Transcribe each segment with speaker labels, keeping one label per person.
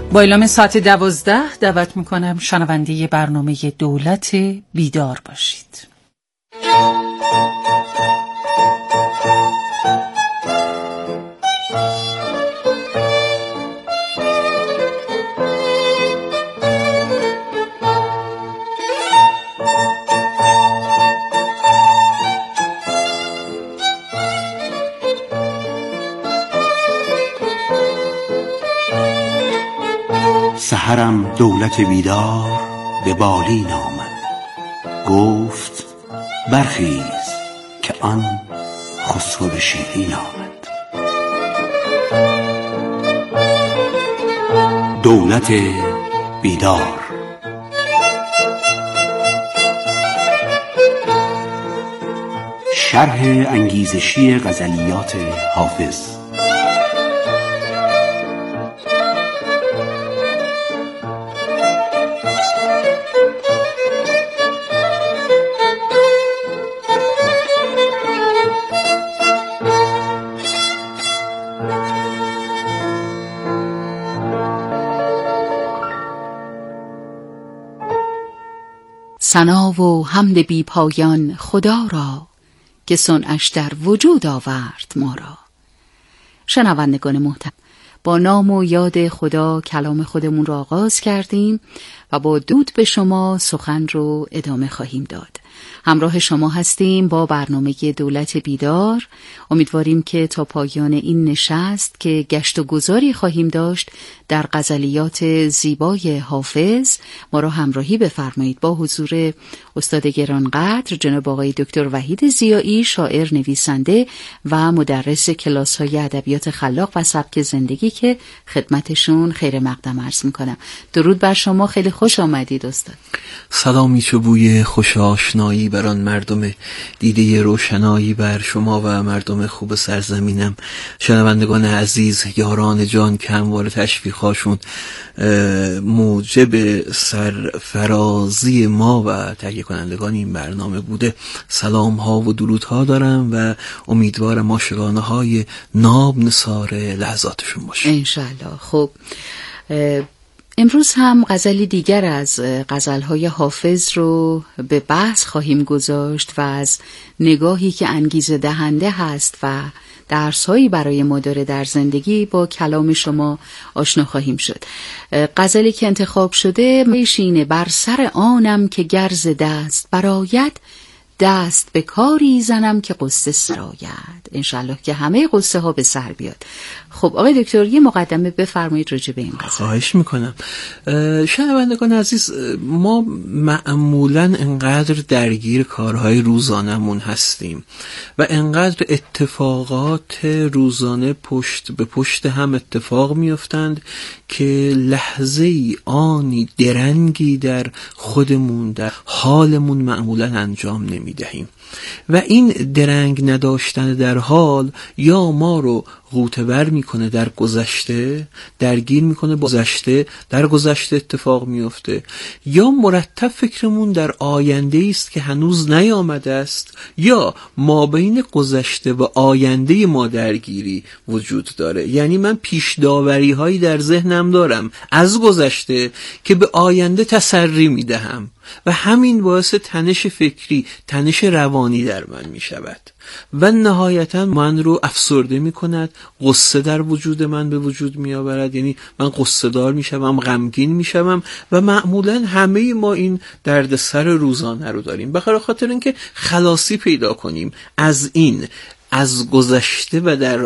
Speaker 1: با اعلام ساعت 12 دعوت میکنم شنونده برنامه دولت بیدار باشید.
Speaker 2: سحرم دولت بیدار به بالین آمد، گفت برخیز که آن خسرو شیرین آمد. دولت بیدار. شرح انگیزشی غزلیات حافظ.
Speaker 1: ثنا و حمد بی پایان خدا را که صنعش در وجود آورد ما را. شنوندگان محترم، با نام و یاد خدا کلام خودمون را آغاز کردیم و با درود به شما سخن رو ادامه خواهیم داد. همراه شما هستیم با برنامه دولت بیدار. امیدواریم که تا پایان این نشست که گشت و گذاری خواهیم داشت در غزلیات زیبای حافظ ما را همراهی بفرمایید. با حضور استاد گرانقدر جناب آقای دکتر وحید ضیایی، شاعر، نویسنده و مدرس کلاس‌های ادبیات خلاق و سبک زندگی که خدمتشون خیر مقدم عرض می‌کنم. درود بر شما، خیلی خوش آمدید استاد.
Speaker 3: سلامی چو بوی خوش آشنایی بر آن مردم دیده روشنایی بر شما و مردم خوب سرزمینم. شنوندگان عزیز، یاران جان که همواره تشویق‌هاشون موجب سرفرازی ما و تهیه کنندگان این برنامه بوده، سلام ها و درود ها دارم و امیدوارم عاشقانه های ناب نثار لحظاتشون باشه
Speaker 1: انشالله. خب امروز هم غزلی دیگر از غزلهای حافظ رو به بحث خواهیم گذاشت و از نگاهی که انگیزه دهنده هست و درس‌هایی برای ما داره در زندگی با کلام شما آشنا خواهیم شد. غزلی که انتخاب شده میشینه بر سر آنم که گرز دست براید، دست به کاری زنم که قصه سراید. انشالله که همه قصه ها به سر بیاد. خب آقای دکتر یه مقدمه بفرمایید راجع به این قضیه.
Speaker 3: خواهش میکنم. شنوندگان عزیز، ما معمولاً انقدر درگیر کارهای روزانمون هستیم و انقدر اتفاقات روزانه پشت به پشت هم اتفاق میافتند که لحظه ای آنی درنگی در خودمون، در حالمون معمولاً انجام نمیدهیم و این درنگ نداشتن در حال یا ما رو غوطه‌ور میکنه در گذشته، درگیر میکنه گذشته، در گذشته اتفاق میفته، یا مرتب فکرمون در آینده است که هنوز نیامده است، یا ما بین گذشته و آینده ما درگیری وجود داره. یعنی من پیش داوری هایی در ذهنم دارم از گذشته که به آینده تسری میدهم و همین باعث تنش فکری، تنش روانی در من می شود و نهایتا من رو افسرده می کند، غصه در وجود من به وجود می آورد. یعنی من غصه دار می شوم، غمگین می شوم و معمولا همه ما این دردسر روزانه رو داریم. به خاطر اینکه خلاصی پیدا کنیم از این، از گذشته و در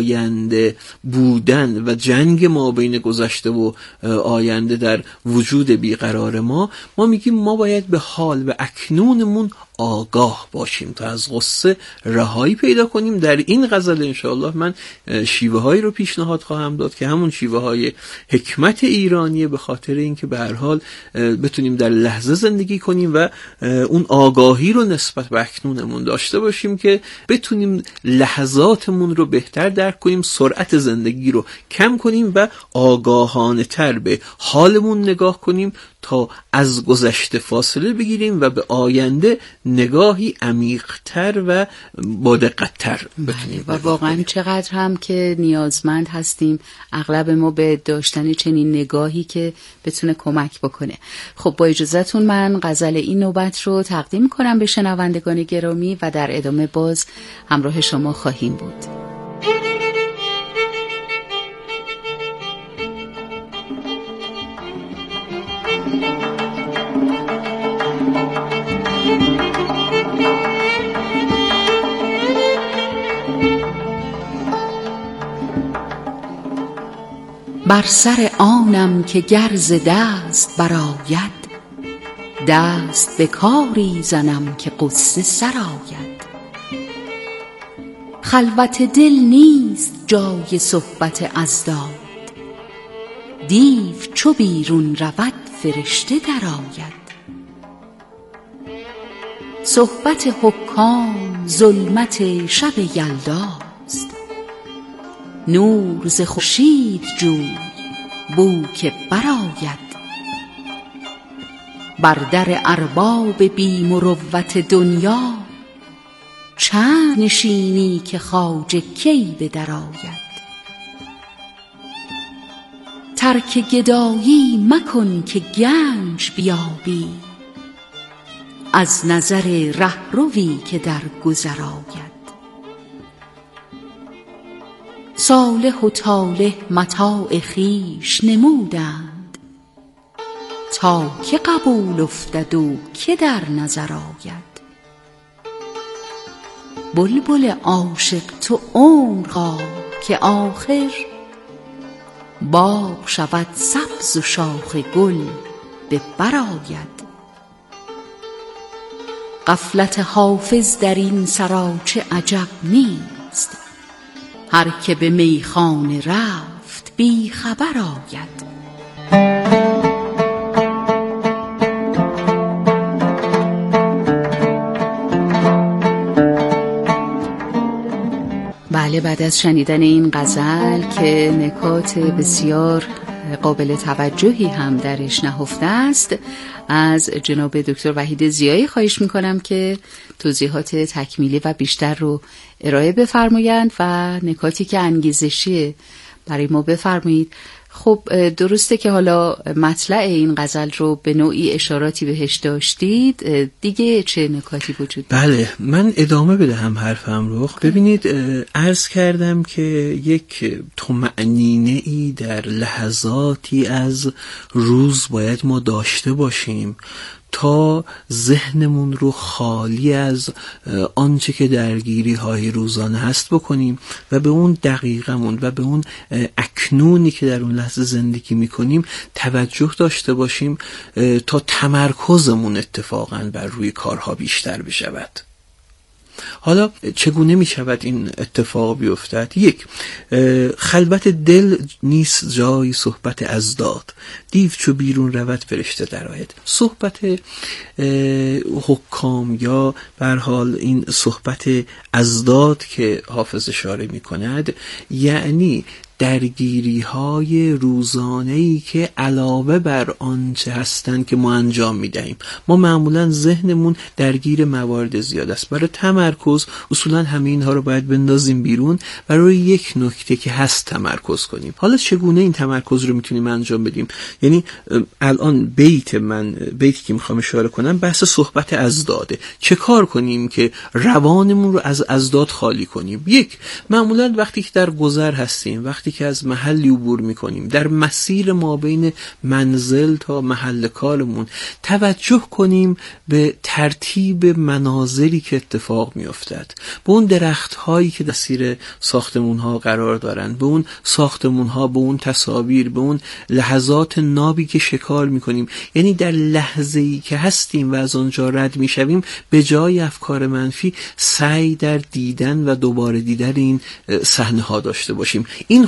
Speaker 3: آینده بودن و جنگ ما بین گذشته و آینده در وجود بیقرار ما میگیم ما باید به حال و اکنونمون آگاه باشیم تا از غصه رهایی پیدا کنیم. در این غزل انشاءالله من شیوه هایی رو پیشنهاد خواهم داد که همون شیوه های حکمت ایرانیه، به خاطر اینکه به هر حال بتونیم در لحظه زندگی کنیم و اون آگاهی رو نسبت به اکنونمون داشته باشیم که بتونیم لحظاتمون رو بهتر درک کنیم، سرعت زندگی رو کم کنیم و آگاهانه تر به حالمون نگاه کنیم تا از گذشته فاصله بگیریم و به آینده نگاهی عمیق‌تر و با دقت‌تر بتونیم.
Speaker 1: و واقعا چقدر هم که نیازمند هستیم اغلب ما به داشتن چنین نگاهی که بتونه کمک بکنه. خب با اجازهتون من غزل این نوبت رو تقدیم کنم به شنوندگان گرامی و در ادامه باز همراه شما خواهیم بود. بر سر آنم که گرز دست براید، دست به کاری زنم که غصه سراید. خلوت دل نیست جای صحبت اضداد، دیو چو بیرون رود فرشته درآید. صحبت حکام ظلمت شب یلداست، نور ز خورشید جوی بو که برآید. بر در ارباب بی مروت دنیا، چند نشینی که خواجه کی به در آید. ترک گدایی مکن که گنج بیابی، از نظر رهروی که در گذر آید. صالح و طالح متاع خویش نمودند، تا که قبول افتد و که در نظر آید. بلبل عاشق تو عمر خواه که آخر، باغ شود سبز و شاخ گل به بر آید. غفلت حافظ در این سراچه عجب نیست، هر که به میخانه رفت بی خبر آید. بله، بعد از شنیدن این غزل که نکات بسیار قابل توجهی هم درش نهفته است، از جناب دکتر وحید ضیایی خواهش میکنم که توضیحات تکمیلی و بیشتر رو ارائه بفرمایند و نکاتی که انگیزشی برای ما بفرمایید. خب درسته که حالا مطلع این غزل رو به نوعی اشاراتی بهش داشتید، دیگه چه نکاتی وجود؟
Speaker 3: بله، من ادامه بدهم حرفم رو. ببینید، عرض کردم که یک طمأنینه ای در لحظاتی از روز باید ما داشته باشیم تا ذهنمون رو خالی از آنچه که درگیری های روزانه هست بکنیم و به اون دقیقمون و به اون اکنونی که در اون لحظه زندگی میکنیم توجه داشته باشیم تا تمرکزمون اتفاقاً بر روی کارها بیشتر بشود. حالا چگونه می شود این اتفاق بیفتد؟ یک، خلوت دل نیست جای صحبت اضداد، دیو چو بیرون رود فرشته درآید. صحبت حکام یا به هر حال این صحبت اضداد که حافظ اشاره می کند، یعنی درگیری های روزانه‌ای که علاوه بر آنچه هستند که ما انجام میدهیم. ما معمولا ذهنمون درگیر موارد زیاد است. برای تمرکز اصولا همه اینها رو باید بندازیم بیرون و روی یک نکته که هست تمرکز کنیم. حالا چگونه این تمرکز رو میتونیم انجام بدیم؟ یعنی الان بیتی که میخوام اشاره کنم بحث صحبت اضداده. چه کار کنیم که روانمون رو از اضداد خالی کنیم؟ یک، معمولا وقتی که در گذر هستیم، وقتی که از محلی عبور میکنیم، در مسیر ما بین منزل تا محل کارمون، توجه کنیم به ترتیب مناظری که اتفاق میافتد، به اون درخت هایی که مسیر ساختمون ها قرار دارن، به اون ساختمون ها، به اون تصاویر، به اون لحظات نابی که شکار میکنیم. یعنی در لحظه ای که هستیم و از آنجا رد میشویم، به جای افکار منفی سعی در دیدن و دوباره دیدن این صحنه ها داشته باشیم. این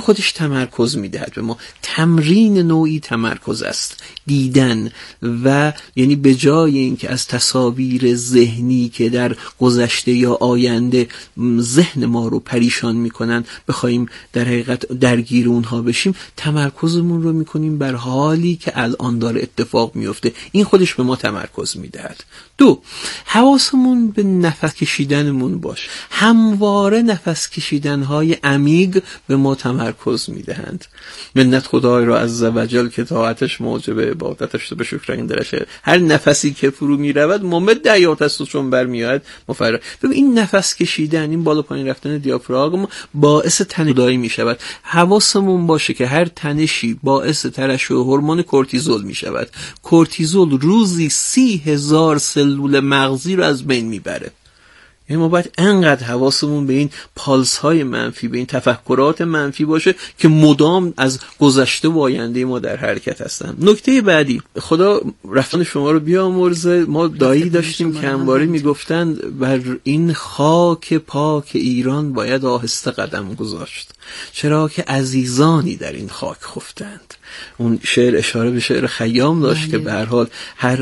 Speaker 3: خودش تمرکز میدهد به ما. تمرین نوعی تمرکز است، دیدن، و یعنی به جای اینکه از تصاویر ذهنی که در گذشته یا آینده ذهن ما رو پریشان میکنن بخوایم در حقیقت درگیر اونها بشیم، تمرکزمون رو میکنیم بر حالی که الان داره اتفاق میفته. این خودش به ما تمرکز میدهد. 2، حواسمون به نفس کشیدنمون باشه. همواره نفس کشیدنهای عمیق به ما تمرکز میدهند. منت خدای را عزوجل که طاعتش موجب عبادتش به شکر این درشه. هر نفسی که فرو میرود ممد حیات است و چون برمیاد مفرح. ببین این نفس کشیدن، این بالا پایین رفتن دیافراگم باعث تنش‌زایی میشود. حواسمون باشه که هر تنشی باعث ترشح هورمون کورتیزول میشود. کورتیزول روزی 30,000 سلول مغزی رو از بین میبره. یعنی ما باید انقدر حواسمون به این پالس های منفی، به این تفکرات منفی باشه که مدام از گذشته و آینده ما در حرکت هستن. نکته بعدی، خدا رفتن شما رو بیامرزه، ما دایی داشتیم که همواره میگفتن بر این خاک پاک ایران باید آهسته قدم گذاشت، چرا که عزیزانی در این خاک خفتند. اون شعر اشاره به شعر خیام داشت که به هر حال هر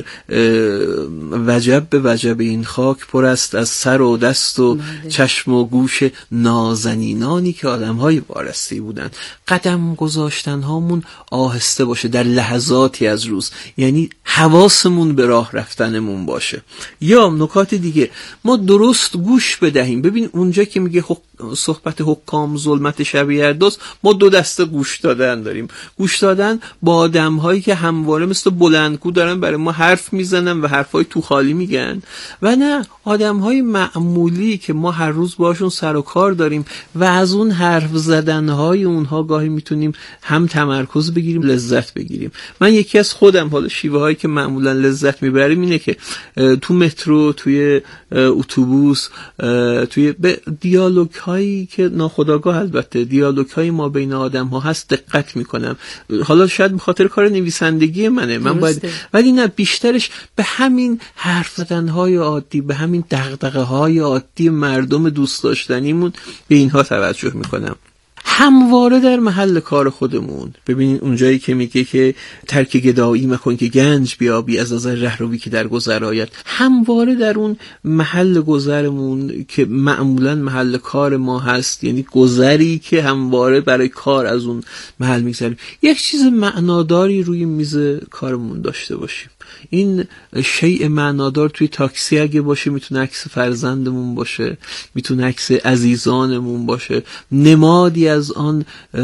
Speaker 3: وجب به وجب این خاک پر است از سر و دست و چشم و گوش نازنینانی که آدم‌های وارسته بودند. قدم گذاشتن هامون آهسته باشه در لحظاتی از روز، یعنی حواسمون به راه رفتنمون باشه. یا نکات دیگه، ما درست گوش بدهیم. ببین اونجا که میگه صحبت حکام ظلمت شبیه ارداز، ما 2 دسته گوش دادن داریم. گوش دادن با آدم‌هایی که همواره مثل بلندگو دارن برای ما حرف میزنن و حرفای تو خالی میگن، و نه آدم‌های معمولی که ما هر روز باشون سر و کار داریم و از اون حرف زدن‌های اونها گاهی میتونیم هم تمرکز بگیریم، لذت بگیریم. من یکی از خودم حالا شیوه‌هایی که معمولا لذت میبریم اینه که تو مترو، توی اتوبوس، توی دیالوگ هایی که ناخودآگاه، البته دیالوگ های ما بین آدم ها هست، دقت میکنم. حالا شاید به خاطر کار نویسندگی منه، من باید، ولی نه، بیشترش به همین حرف زدن های عادی، به همین دغدغه های عادی مردم دوست داشتنیمون به اینها توجه میکنم. همواره در محل کار خودمون ببینین اونجایی که میگه که ترک گدایی مکن که گنج بیابی از نظر رهروی که در گذر آید، همواره در اون محل گذرمون که معمولا محل کار ما هست، یعنی گذری که همواره برای کار از اون محل میگذریم، یک چیز معناداری روی میز کارمون داشته باشیم. این شیء معنادار توی تاکسی اگه باشه، میتونه عکس فرزندمون باشه، میتونه عکس عزیزانمون باشه، نمادی از آن.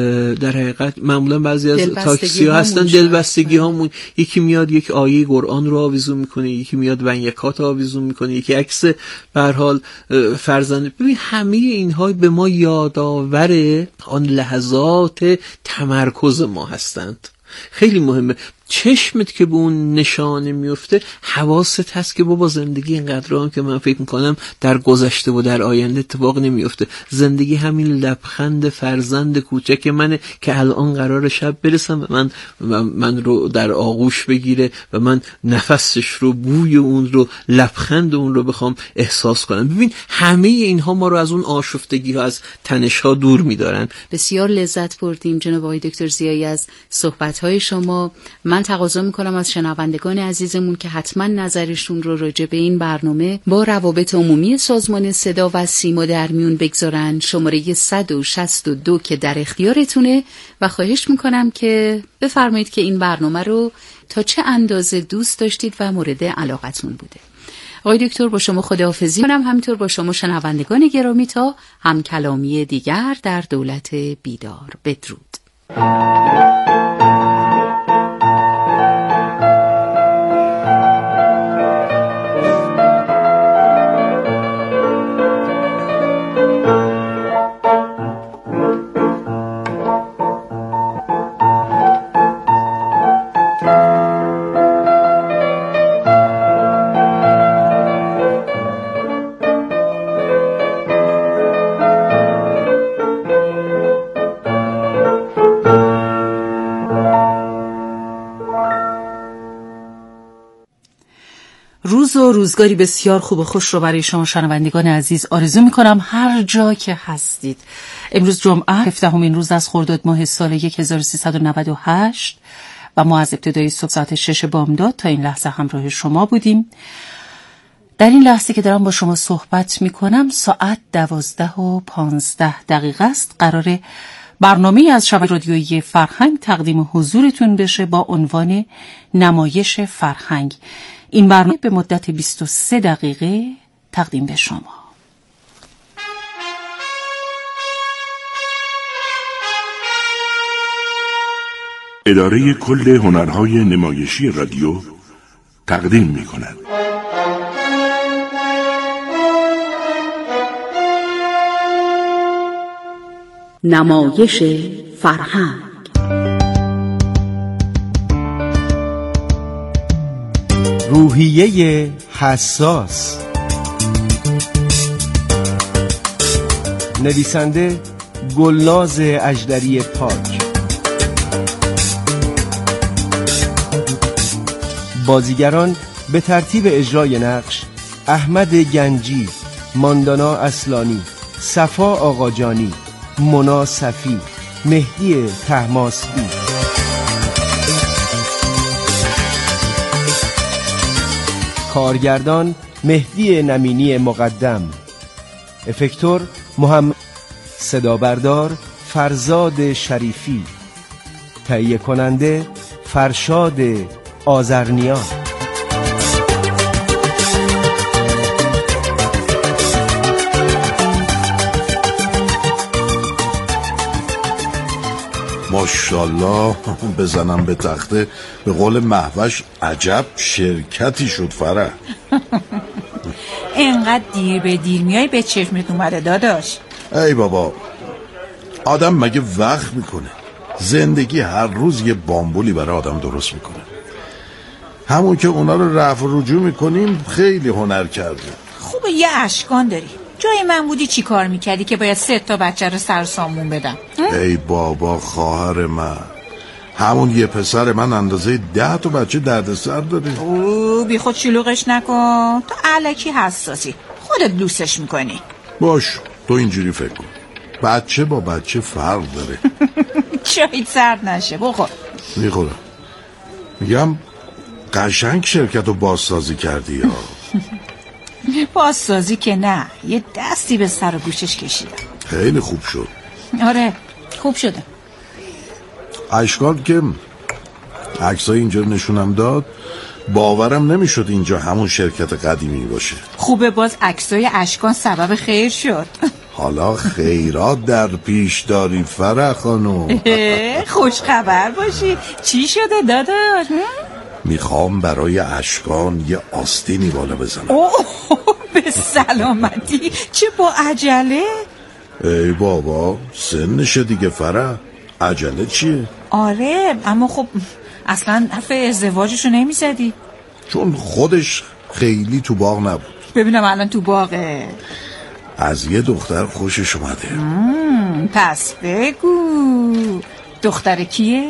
Speaker 3: در حقیقت معمولا بعضی از تاکسی ها هستن دلبستگی هامون، یکی میاد یک آیه قرآن رو آویزون میکنه، یکی میاد ونیکات آویزون میکنه، یکی عکس به هر حال فرزند. ببین همه اینها به ما یادآور آن لحظات تمرکز ما هستند. خیلی مهمه. چشمت که به اون نشانه میفته، حواست هست که بابا زندگی اینقدر هم که من فکر میکنم در گذشته و در آینده اتفاق نمیفته. زندگی همین لبخند فرزند کوچک منه که الان قرار شب برسم و من رو در آغوش بگیره و من نفسش رو، بوی اون رو، لبخند اون رو بخوام احساس کنم. ببین همه اینها ما رو از اون آشفتگی ها، از تنش ها دور میدارن.
Speaker 1: بسیار لذت بردیم جناب آقای دکتر ضیایی از صحبت های شما. من تقاضا میکنم از شنوندگان عزیزمون که حتما نظرشون رو راجع به این برنامه با روابط عمومی سازمان صدا و سیما در میون بگذارن. شماره 162 که در اختیارتونه و خواهش میکنم که بفرمایید که این برنامه رو تا چه اندازه دوست داشتید و مورد علاقتون بوده. آقای دکتر با شما خداحافظی کنم، همینطور با شما شنوندگان گرامی، تا هم کلامی دیگر در دولت بیدار. بدرود. روز و روزگاری بسیار خوب و خوش رو برای شما شنوندگان عزیز آرزو میکنم هر جا که هستید. امروز جمعه 17مین روز از خرداد ماه سال 1398 و ما از ابتدای صبح ساعت 6 بامداد تا این لحظه همراه شما بودیم. در این لحظه که دارم با شما صحبت میکنم ساعت 12:15 است. قراره برنامه از شبکه رادیویی فرهنگ تقدیم حضورتون بشه با عنوان نمایش فرهنگ. این برنامه به مدت 23 دقیقه تقدیم به شما.
Speaker 4: اداره کل هنرهای نمایشی رادیو تقدیم می کند.
Speaker 1: نمایش فرهنگ.
Speaker 5: روحیه حساس. نویسنده گلناز اژدری پاک. بازیگران به ترتیب اجرای نقش: احمد گنجی، ماندانا اصلانی، صفا آقاجانی، مونا صفی، مهدی طهماسبی. کارگردان مهدی نمینی مقدم. افکتور محمد. صدابردار فرزاد شریفی. تهیه کننده فرشاد آذرنیا.
Speaker 6: ماشاءالله بزنم به تخته. به قول مهوش عجب شرکتی شد فرح.
Speaker 7: اینقدر دیر به دیر میای به چشمت اومده داداش.
Speaker 6: ای بابا، آدم مگه وقت میکنه؟ زندگی هر روز یه بامبولی برای آدم درست میکنه. همون که اونا رو رفع و رجوع میکنیم خیلی هنر کردیم.
Speaker 7: خوبه یه اشکان داری. جای من بودی چی کار میکردی که باید 3 بچه رو سر سامون بدم؟
Speaker 6: ای بابا خواهر من، همون یه پسر من اندازه 10 بچه دردسر داره.
Speaker 7: اوه بی خود شلوغش نکن، تو الکی حساسی، خودت دوستش میکنی.
Speaker 6: باش تو اینجوری فکر کن، بچه با بچه فرق داره.
Speaker 7: شاید سرد نشه، بخور.
Speaker 6: میخورم. میگم قشنگ شرکت رو بازسازی کردی یا؟
Speaker 7: بازسازی که نه، یه دستی به سر و گوشش کشیدم.
Speaker 6: خیلی خوب شد.
Speaker 7: آره خوب شده.
Speaker 6: اشکال که عکسای اینجا نشونم داد باورم نمیشد اینجا همون شرکت قدیمی باشه.
Speaker 7: خوبه باز عکسای اشکان سبب خیر شد.
Speaker 6: حالا خیرات در پیش داری فرح خانم.
Speaker 7: خوش خبر باشی. چی شده داداش؟
Speaker 6: میخوام برای اشکان یه آستینی بالا بزنم.
Speaker 7: اوه به سلامتی. چه با عجله؟
Speaker 6: ای بابا سنشه دیگه فرح، عجله چیه؟
Speaker 7: آره اما خب اصلا حرف ازدواجشو نمیزدی؟
Speaker 6: چون خودش خیلی تو باغ نبود.
Speaker 7: ببینم الان تو باغه.
Speaker 6: از یه دختر خوشش اومده.
Speaker 7: پس بگو دختر کیه؟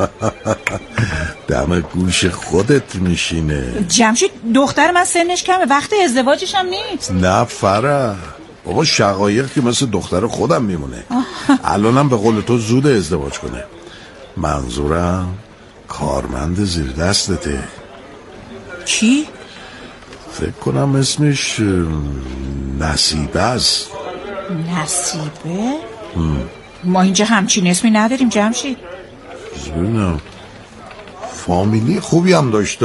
Speaker 6: دم گوش خودت میشینه.
Speaker 7: جمشید دختر من سنش کمه، وقت ازدواجش هم نیست.
Speaker 6: نه فرح بابا، شقایق که مثل دختر خودم میمونه. الانم به قول تو زود ازدواج کنه. منظورم کارمند زیر دستته.
Speaker 7: کی؟
Speaker 6: فکر کنم اسمش نصیبه است.
Speaker 7: نصیبه؟ ما اینجا همچین اسمی نداریم جمشید.
Speaker 6: ببینم فامیلی خوبی هم داشت.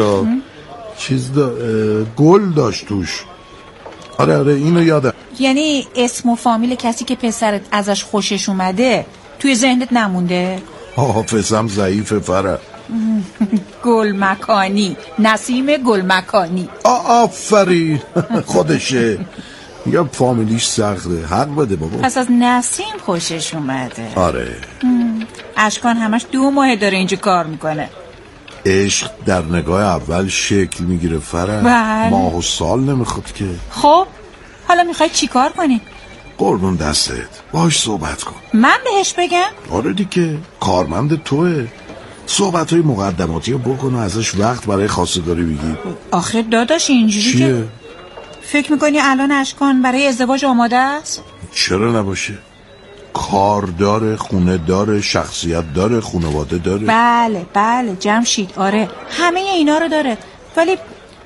Speaker 6: گل داشت توش. آره اینو یادم.
Speaker 7: یعنی اسم و فامیل کسی که پسرت ازش خوشش اومده توی ذهنت نمونده؟
Speaker 6: حافظم ضعیفه فرح.
Speaker 7: گل مکانی، نسیم گل مکانی.
Speaker 6: آفرین خودشه. یا فامیلیش سخته، حق بده بابا.
Speaker 7: پس از نسیم خوشش اومده.
Speaker 6: آره.
Speaker 7: اشکان همش 2 ماه داره اینجا کار میکنه.
Speaker 6: عشق در نگاه اول شکل میگیره فرح.
Speaker 7: بله.
Speaker 6: ماه و سال نمیخواد که.
Speaker 7: خب حالا میخوای چی کار کنی؟
Speaker 6: قربون دستت باش صحبت کن.
Speaker 7: من بهش بگم؟
Speaker 6: آره دیگه، کارمند توه. صحبت‌های مقدماتی رو بکن و ازش وقت برای خواستگاری بگیر.
Speaker 7: آخه داداش اینجوری
Speaker 6: چیه؟
Speaker 7: که فکر میکنی الان اشکان برای ازدواج آماده است؟
Speaker 6: چرا نباشه؟ کار داره، خونه داره، شخصیت داره، خانواده داره.
Speaker 7: بله جمشید، آره همه اینا رو داره، ولی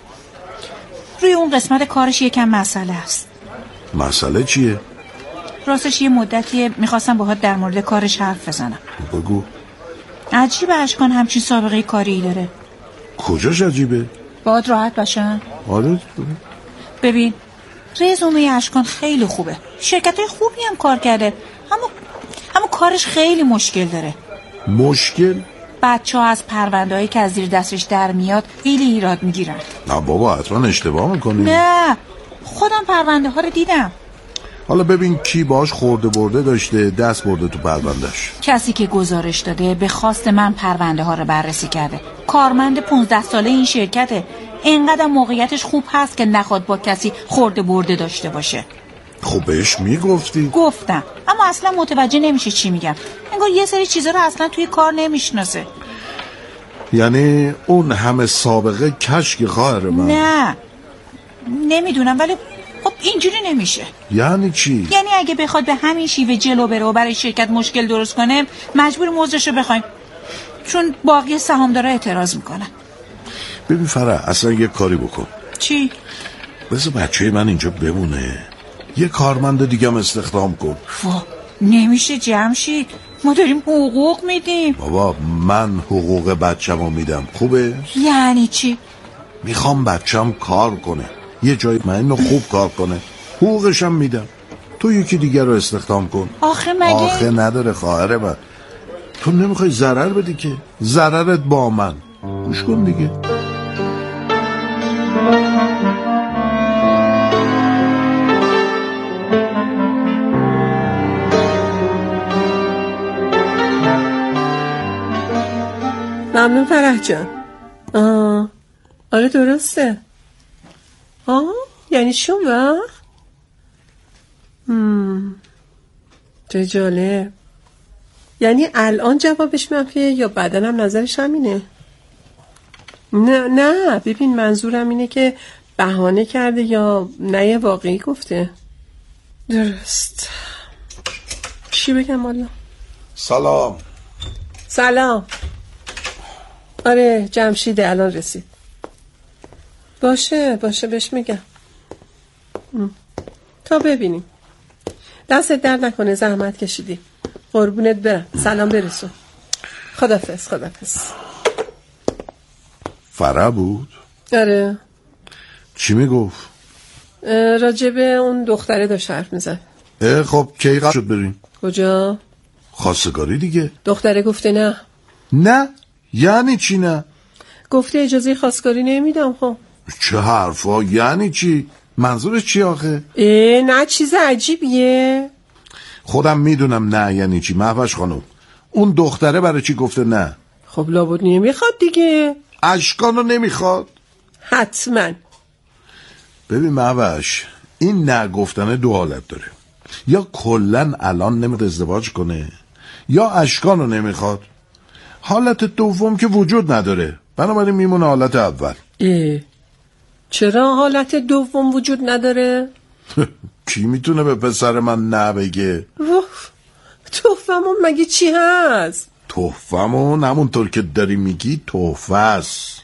Speaker 7: روی اون قسمت کارش یکم مسئله است.
Speaker 6: مسئله چیه؟
Speaker 7: راستش یه مدتیه میخواستم باهات در مورد کارش حرف بزنم.
Speaker 6: بگو.
Speaker 7: عجیبه اشکان همچین سابقه کاری داره.
Speaker 6: کجاش عجیبه؟
Speaker 7: باهات راحت باشم؟
Speaker 6: آره.
Speaker 7: ببین رزومه اشکان خیلی خوبه، شرکت‌های خوبی هم کار کرده، اما کارش خیلی مشکل داره.
Speaker 6: مشکل؟
Speaker 7: بچه‌ها از پرونده‌هایی که از زیر دستش در میاد خیلی ایراد میگیرن.
Speaker 6: نه بابا حتما اشتباه میکنی.
Speaker 7: نه خودم پرونده ها رو دیدم.
Speaker 6: حالا ببین کی باش خورده برده داشته دست برده تو پروندهش.
Speaker 7: کسی که گزارش داده به خواست من پرونده ها رو بررسی کرده، کارمند 15 ساله این شرکته، اینقدر موقعیتش خوب هست که نخواد با کسی خورده برده داشته باشه.
Speaker 6: خب بهش میگفتی؟
Speaker 7: گفتم اما اصلا متوجه نمیشه چی میگم، انگار یه سری چیزا رو اصلا توی کار نمیشناسه.
Speaker 6: یعنی اون همه سابقه کشک خواهر من؟
Speaker 7: نه نمیدونم، ولی خب اینجوری نمیشه.
Speaker 6: یعنی چی؟
Speaker 7: یعنی اگه بخواد به همین شیوه جلو بره و برای شرکت مشکل درست کنه مجبور مزدشو بخوایم، چون باقی سهامدارا اعتراض میکنن.
Speaker 6: ببین فرح اصلا یه کاری بکن.
Speaker 7: چی؟
Speaker 6: بذار بچه من اینجا بمونه، یه کارمند دیگه هم استخدام کن.
Speaker 7: نمیشه جمشید، ما داریم حقوق میدیم.
Speaker 6: بابا من حقوق بچه‌مو میدم، خوبه؟
Speaker 7: یعنی چی؟
Speaker 6: میخوام بچه‌م کار کنه، یه جای من خوب کار کنه، حقوقشم میدم. تو یکی دیگر رو استخدام کن.
Speaker 7: آخه
Speaker 6: نداره خواهر من، تو نمیخوای ضرر بدی که، ضررت با من. گوش کن دیگه.
Speaker 8: ممنون فرح جان. آره درسته. یعنی شما وقت؟ چه جالب. یعنی الان جوابش منفیه یا بعدن هم نظرش همینه؟ نه ببین منظورم اینه که بهانه کرده یا نه واقعی گفته. درست. چی بگم والا؟ سلام. آره جمشیده الان رسید. باشه بهش میگم. تا ببینیم. دستت درد نکنه، زحمت کشیدی. قربونت برم. سلام برسون. خدافظ.
Speaker 6: فرح بود؟
Speaker 8: آره.
Speaker 6: چی میگفت؟
Speaker 8: راجبه اون دختره داشت حرف میزد.
Speaker 6: خب کی قرار شد بریم؟
Speaker 8: کجا؟
Speaker 6: خواستگاری دیگه.
Speaker 8: دختره گفته
Speaker 6: نه؟ یعنی چی نه؟
Speaker 8: گفته اجازه خواستگاری نمیدم. خب
Speaker 6: چه حرفا؟ یعنی چی؟ منظورش چی آخه؟
Speaker 8: نه چیز عجیبیه.
Speaker 6: خودم میدونم نه یعنی چی مهوش خانم. اون دختره برای چی گفته نه؟
Speaker 8: خب لابد نمیخواد دیگه.
Speaker 6: اشکانو نمیخواد؟
Speaker 8: حتما.
Speaker 6: ببین مهوش، این نه گفتن دو حالت داره. یا کلن الان نمیخواد ازدواج کنه یا اشکانو نمیخواد. حالت دوم که وجود نداره، بنابراین میمونه حالت اول.
Speaker 8: چرا حالت دوم وجود نداره؟
Speaker 6: کی میتونه به پسر من نه بگه؟
Speaker 8: تحفمون مگه چی هست؟
Speaker 6: تحفمون همونطور که داری میگی تحفه است.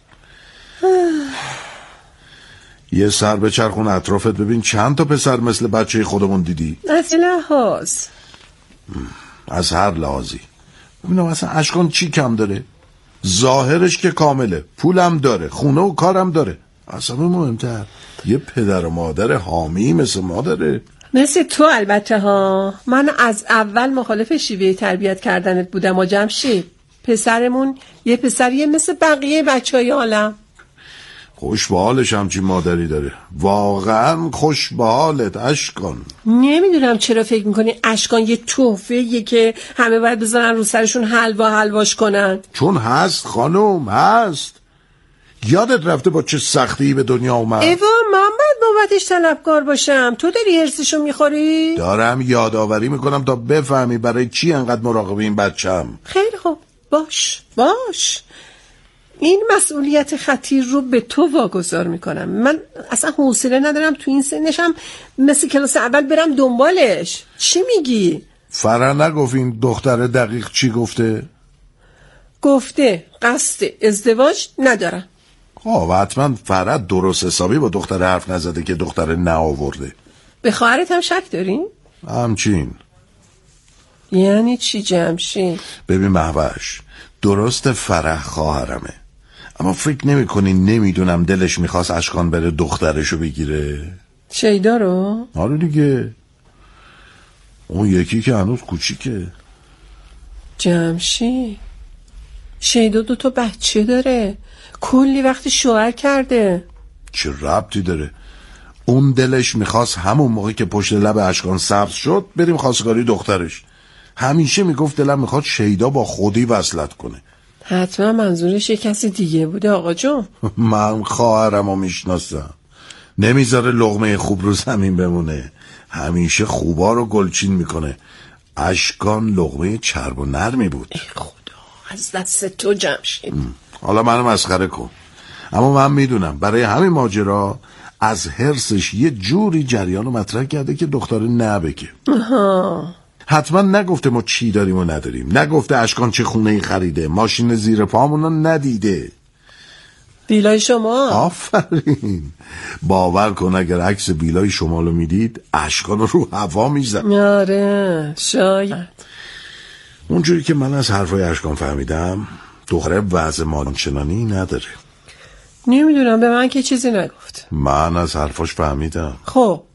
Speaker 6: یه سر به چرخون اطرافت ببین چند تا پسر مثل بچه خودمون دیدی؟
Speaker 8: از لحاظ؟
Speaker 6: از هر لحاظی. ببینم اصلا اشکان چی کم داره؟ ظاهرش که کامله، پولم داره، خونه و کارم داره. اصلا مهمتر یه پدر و مادر حامی مثل ما داره.
Speaker 8: مثل تو البته ها. من از اول مخالف شیوه تربیت کردنت بودم و جمشید. پسرمون یه پسریه مثل بقیه بچهای عالم.
Speaker 6: خوش به حالش همچین مادری داره. واقعا خوش به حالت اشکان.
Speaker 8: نمیدونم چرا فکر میکنی اشکان یه تحفه‌ایه که همه باید بذارن رو سرشون حلواش کنن.
Speaker 6: چون هست خانم، هست. یادت رفته با چه سختی به دنیا اومد؟
Speaker 8: ایوا من باید بابتش طلبکار باشم. تو داری هرسشو میخوری؟
Speaker 6: دارم یادآوری میکنم تا بفهمی برای چی انقدر مراقب این بچم.
Speaker 8: خیلی خوب باش این مسئولیت خطیر رو به تو واگذار میکنم. من اصلا حوصله ندارم تو این سنشم مثل کلاس اول برم دنبالش. چی میگی؟
Speaker 6: فرح نگفت این دختر دقیق چی گفته؟
Speaker 8: گفته قصد ازدواج ندارم.
Speaker 6: و حتما فرح درست حسابی با دختر حرف نزده که دختر نآورده.
Speaker 8: به خواهرت هم شک دارین؟
Speaker 6: همچین.
Speaker 8: یعنی چی جمشید؟
Speaker 6: ببین مهوش، درست فرح خواهرمه، اما فکر نمی کنی نمیدونم دلش میخواست اشکان بره دخترشو بگیره؟
Speaker 8: شیدا رو؟
Speaker 6: آره دیگه، اون یکی که هنوز کوچیکه.
Speaker 8: جمشید، شیدا 2 بچه داره، کلی وقت شوهر کرده.
Speaker 6: چه ربطی داره؟ اون دلش میخواست همون موقع که پشت لب اشکان سبز شد بریم خواستگاری دخترش. همیشه میگفت دلم میخواد شیدا با خودی وصلت کنه.
Speaker 8: حتما منظورش یه کسی دیگه بوده آقا جون.
Speaker 6: من خواهرمو میشناسم، نمیذاره لقمه خوب رو زمین بمونه، همیشه خوبا رو گلچین میکنه. اشکان لقمه چرب و نرمی بود.
Speaker 8: ای خدا از دست تو جمشید.
Speaker 6: حالا منو مسخره کن، اما من میدونم برای همین ماجرا از حرصش یه جوری جریان رو مطرح کرده که دختر نبگه. حتما نگفته ما چی داریم و نداریم، نگفته اشکان چه خونه‌ای خریده، ماشین زیر پامونو ندیده.
Speaker 8: بیلای شما؟
Speaker 6: آفرین. باور کن اگر عکس بیلای شما رو میدید اشکان رو هوا میزد.
Speaker 8: آره شاید.
Speaker 6: اونجوری که من از حرفای اشکان فهمیدم دختره وضع مالچنانی نداره.
Speaker 8: نمیدونم، به من که چیزی نگفت.
Speaker 6: من از حرفاش فهمیدم.
Speaker 8: خب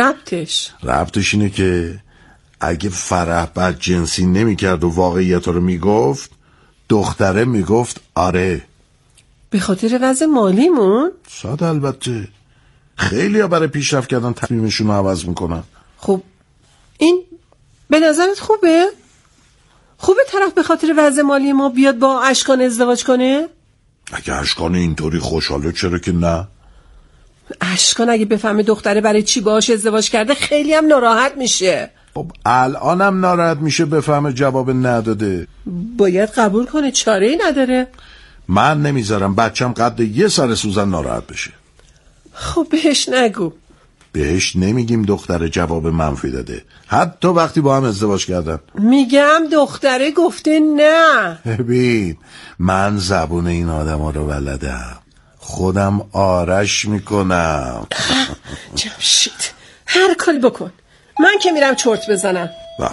Speaker 8: ربطش اینه که اگه فرح بد جنسی نمی کرد و واقعیت رو میگفت، دختره میگفت آره. به خاطر وضع مالیمون؟
Speaker 6: ساده البته. خیلی ها برای پیشرفت کردن تصمیمشون رو عوض میکنن.
Speaker 8: خب این به نظرت خوبه؟ خوبه طرف به خاطر وضع مالی ما بیاد با اشکان ازدواج کنه؟
Speaker 6: اگه اشکان اینطوری خوشحاله چرا که نه؟
Speaker 8: اشکان اگه بفهمه دختره برای چی باهاش ازدواج کرده خیلی هم ناراحت میشه.
Speaker 6: خب الانم ناراحت میشه بفهمه جواب نداده.
Speaker 8: باید قبول کنه، چاره‌ای نداره.
Speaker 6: من نمیذارم بچم قد یه سر سوزن ناراحت بشه.
Speaker 8: خب بهش نگو.
Speaker 6: بهش نمیگیم دختر جواب منفی داده، حتی وقتی با هم ازدواج کردن.
Speaker 8: میگم دختره گفته نه.
Speaker 6: ببین من زبون این آدم ها رو بلدم، خودم آرش میکنم.
Speaker 8: جمشید هر کاری بکن، من که میرم چرت بزنم.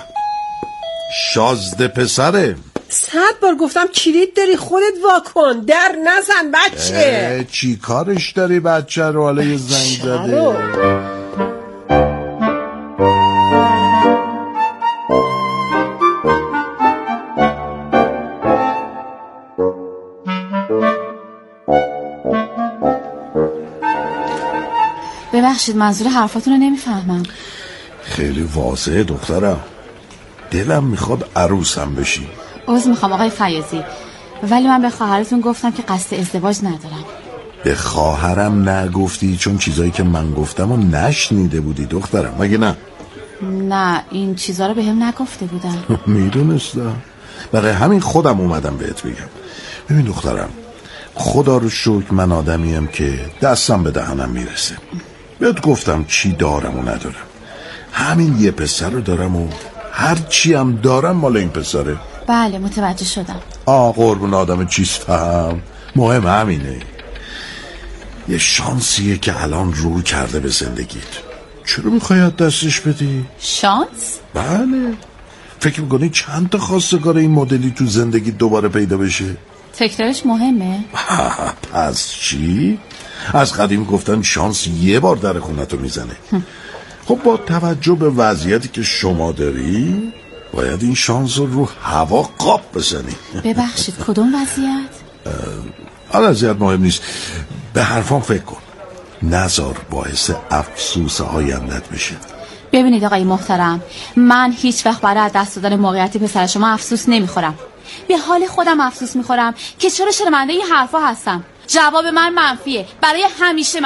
Speaker 6: شازده پسره،
Speaker 8: 100 بار گفتم کلید داری خودت واکن، در نزن بچه.
Speaker 6: چی کارش داری بچه رو؟ حالا یه زنگ زده.
Speaker 7: ببخشید منظور حرفاتون رو نمیفهمم.
Speaker 6: خیلی واضحه دخترم، دلم میخواد عروسم بشی.
Speaker 7: عذر میخوام آقای فیاضی، ولی من به خواهرتون گفتم که قصد ازدواج ندارم.
Speaker 6: به خواهرم نگفتی چون چیزایی که من گفتم و نشنیده بودی دخترم، مگه نه؟
Speaker 7: نه این چیزا رو بهم نگفته بودن.
Speaker 6: میدونستم، برای همین خودم اومدم بهت بگم. ببین دخترم، خدا رو شکر من آدمیم که دستم به دهنم میرسه. بهت گفتم چی دارم و ندارم. همین یه پسر رو دارم و هر چی هم دارم مال این پسره.
Speaker 7: بله متوجه شدم.
Speaker 6: قربون آدم چیز فهم، مهم همینه. یه شانسیه که الان رو کرده به زندگیت. چرا میخواید دستش بدی؟
Speaker 7: شانس؟
Speaker 6: بله. فکر میکنی چند تا خواستگار این مدلی تو زندگی دوباره پیدا بشه؟
Speaker 7: تکرارش مهمه؟
Speaker 6: پس چی؟ از قدیم گفتن شانس یه بار در خونتو میزنه. خب با توجه به وضعیتی که شما داری باید این شانس رو هوا قاب بزنی.
Speaker 7: ببخشید کدوم وضعیت؟
Speaker 6: وضعیت مهم نیست، به حرفام فکر کن، نذار باعث افسوس آیندت بشه.
Speaker 7: ببینید آقای محترم، من هیچ وقت برای دست دادن موقعیت پسر شما افسوس نمیخورم. به حال خودم افسوس میخورم که چرا شرمنده این حرفا هستم. جواب من منفیه، برای همیشه